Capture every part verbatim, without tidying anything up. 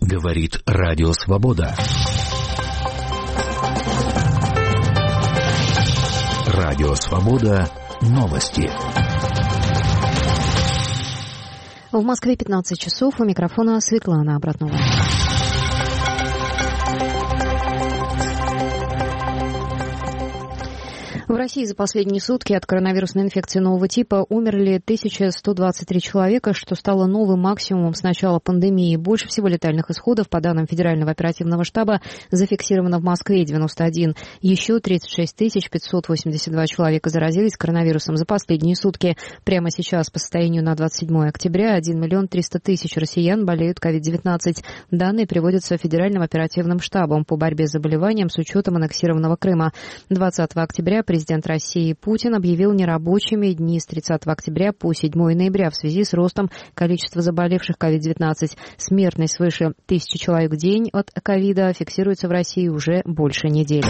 Говорит Радио Свобода. Радио Свобода. Новости. В Москве пятнадцать часов. У микрофона Светлана Обратнова. В России за последние сутки от коронавирусной инфекции нового типа умерли тысяча сто двадцать три человека, что стало новым максимумом с начала пандемии. Больше всего летальных исходов, по данным Федерального оперативного штаба, зафиксировано в Москве девяносто один. Еще тридцать шесть тысяч пятьсот восемьдесят два человека заразились коронавирусом за последние сутки. Прямо сейчас, по состоянию на двадцать седьмое октября, один миллион триста тысяч россиян болеют ковид девятнадцать. Данные приводятся Федеральным оперативным штабом по борьбе с заболеванием с учетом аннексированного Крыма. двадцатого октября президент Президент России Путин объявил нерабочими дни с тридцатого октября по седьмое ноября в связи с ростом количества заболевших ковид девятнадцать. Смертность свыше тысячи человек в день от ковида фиксируется в России уже больше недели.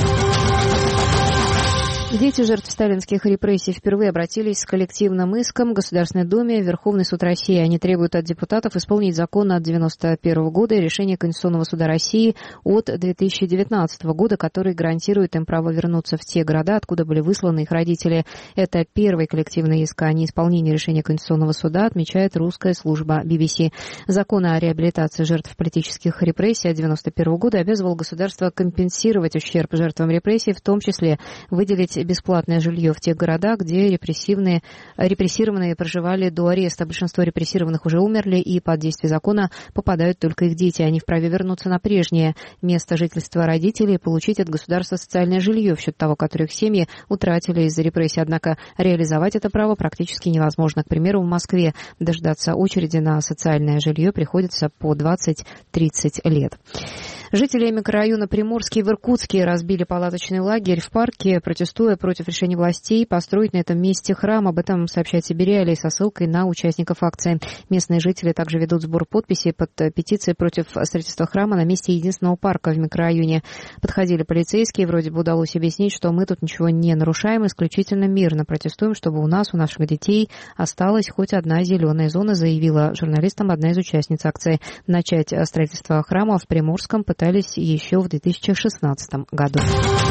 Дети жертв сталинских репрессий впервые обратились с коллективным иском в Государственной Думе в Верховный суд России. Они требуют от депутатов исполнить закон от девяносто первого года и решение Конституционного суда России от две тысячи девятнадцатого года, который гарантирует им право вернуться в те города, откуда были высланы их родители. Это первый коллективный иск о неисполнении решения Конституционного суда, отмечает русская служба би би си. Закон о реабилитации жертв политических репрессий от девяносто первого года обязывал государство компенсировать ущерб жертвам репрессий, в том числе выделить бесплатное жилье в тех городах, где репрессивные, репрессированные проживали до ареста. Большинство репрессированных уже умерли, и под действие закона попадают только их дети. Они вправе вернуться на прежнее место жительства родителей и получить от государства социальное жилье в счет того, которое их семьи утратили из-за репрессий. Однако реализовать это право практически невозможно. К примеру, в Москве дождаться очереди на социальное жилье приходится по двадцать-тридцать лет. Жители микрорайона Приморский в Иркутске разбили палаточный лагерь в парке, протестуя против решения властей построить на этом месте храм. Об этом сообщает Сибиряли со ссылкой на участников акции. Местные жители также ведут сбор подписей под петицией против строительства храма на месте единственного парка в микрорайоне. Подходили полицейские, вроде бы удалось объяснить, что мы тут ничего не нарушаем, исключительно мирно протестуем, чтобы у нас, у наших детей осталась хоть одна зеленая зона, заявила журналистам одна из участниц акции. Начать строительство храма в Приморском пытались еще в две тысячи шестнадцатом году.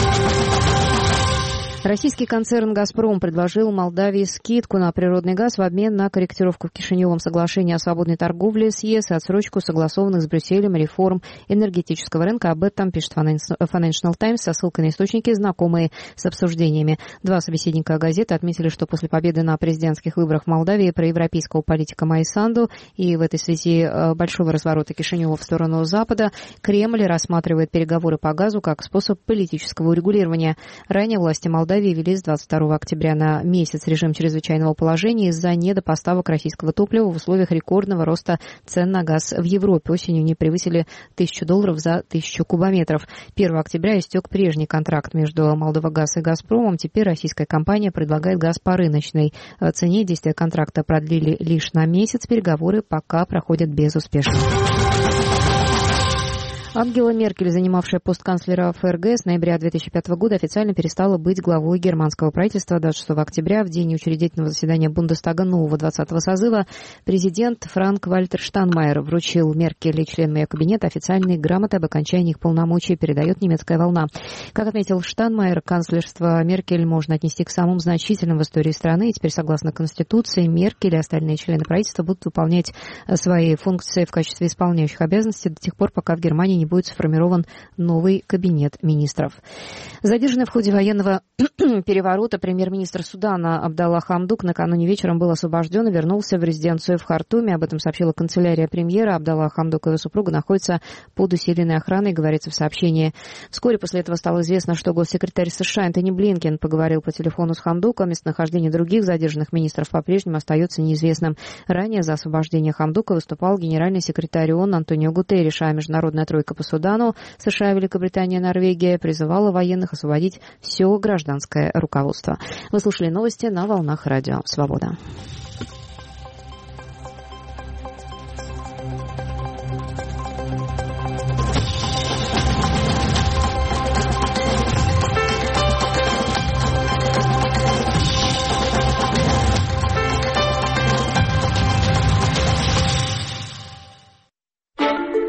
Российский концерн «Газпром» предложил Молдавии скидку на природный газ в обмен на корректировку в Кишиневом соглашении о свободной торговле с ЕС и отсрочку согласованных с Брюсселем реформ энергетического рынка. Об этом пишет Financial Times со ссылкой на источники, знакомые с обсуждениями. Два собеседника газеты отметили, что после победы на президентских выборах в Молдавии проевропейского политика Майи Санду и в этой связи большого разворота Кишинева в сторону Запада Кремль рассматривает переговоры по газу как способ политического урегулирования. Ранее власти Молдавии ввели с двадцать второго октября на месяц режим чрезвычайного положения из-за недопоставок российского топлива в условиях рекордного роста цен на газ в Европе. Осенью они превысили тысячу долларов за тысячу кубометров. первого октября истек прежний контракт между Молдовагаз и Газпромом. Теперь российская компания предлагает газ по рыночной цене. Действие контракта продлили лишь на месяц. Переговоры пока проходят безуспешно. Ангела Меркель, занимавшая пост канцлера ФРГ с ноября две тысячи пятого года, официально перестала быть главой германского правительства. двадцать шестого октября, в день учредительного заседания Бундестага нового двадцатого созыва, президент Франк-Вальтер Штайнмайер вручил Меркель и членам ее кабинета официальные грамоты об окончании их полномочий, передает немецкая волна. Как отметил Штайнмайер, канцлерство Меркель можно отнести к самым значительным в истории страны. И теперь, согласно Конституции, Меркель и остальные члены правительства будут выполнять свои функции в качестве исполняющих обязанностей до тех пор, пока в Германии не будет сформирован новый кабинет министров. Задержанный в ходе военного переворота премьер-министр Судана Абдалла Хамдук накануне вечером был освобожден и вернулся в резиденцию в Хартуме. Об этом сообщила канцелярия премьера. Абдалла Хамдук и его супруга находятся под усиленной охраной, говорится в сообщении. Вскоре после этого стало известно, что госсекретарь США Энтони Блинкен поговорил по телефону с Хамдуком. Местонахождение других задержанных министров по-прежнему остается неизвестным. Ранее за освобождение Хамдука выступал генеральный секретарь ООН Антонио Гутерриш, а международная тройка по Судану, США, Великобритания, Норвегия, призывала военных освободить все гражданское руководство. Вы слушали новости на волнах Радио Свобода.